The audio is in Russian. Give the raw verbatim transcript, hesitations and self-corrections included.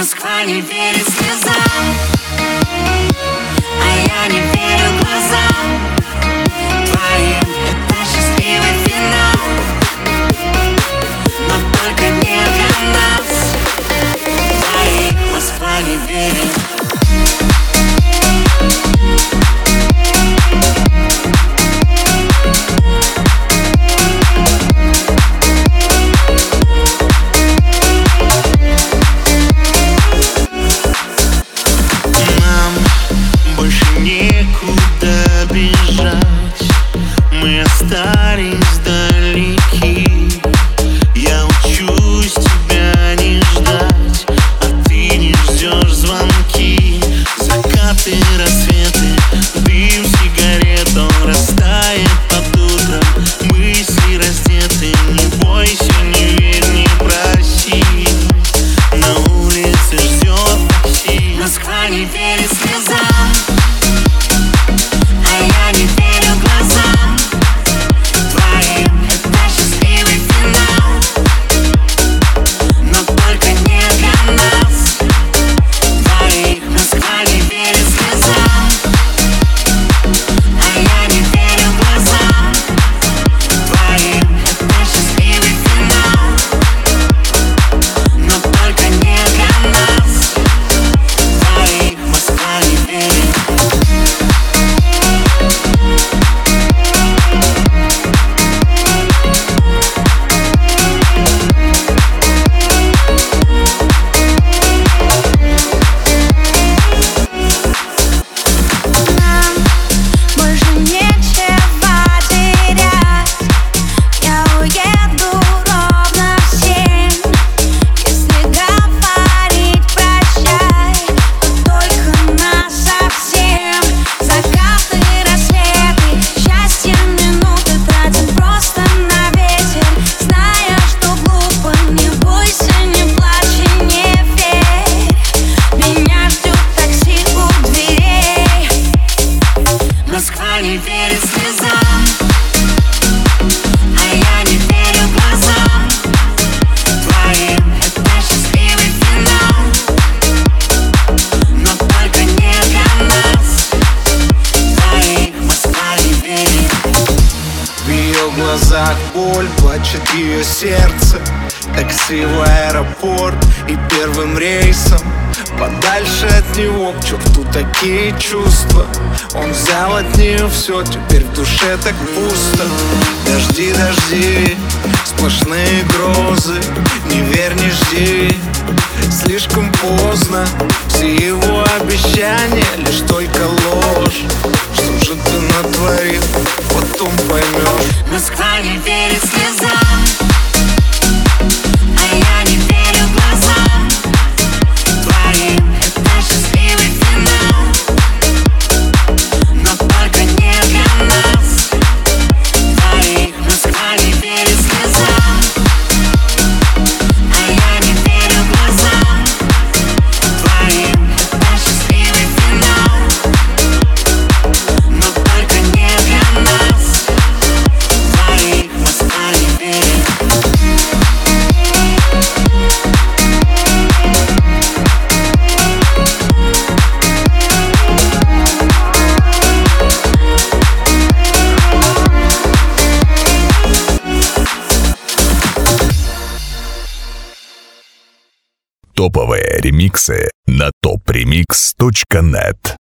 Москва не верит слезам, а я не верю глазам твоим. Это счастливый финал, но только не для нас двоих. Москва не верит. Некуда бежать, мы остались далеки. Я учусь тебя не ждать, а ты не ждешь звонки. Закаты, рассветы, дым сигарет, он растает под утром. Мысли раздеты, не бойся, не верь, не проси. На улице ждет такси. Москва не верит слезам, а я не верю глазам твоим. Это счастливый финал, но только не для нас двоих. Москва не верит слезам, а я не верю глазам твоим. Это счастливый финал, но только не для нас двоих. Москва не верит. Москва не верит слезам, а я не верю глазам твоим. Это счастливый финал, но только не для нас двоих. Москва не верит. В ее глазах боль, плачет ее сердце. Такси в аэропорт и первым рейсом подальше от него, к черту такие чувства. Он взял от нее все, теперь в душе так пусто. Дожди, дожди, сплошные грозы. Не верь, не жди, слишком поздно. Все его обещания лишь только ложь. Что же ты натворил, потом поймешь. Москва не верит слезам, а я не верю глазам твоим. Это счастливый финал, но только не для нас двоих. Москва не верит слезам, а я не верю глазам твоим. Это счастливый финал, но только не для нас двоих. Москва не верит. Топовые ремиксы на топ ремикс точка нет.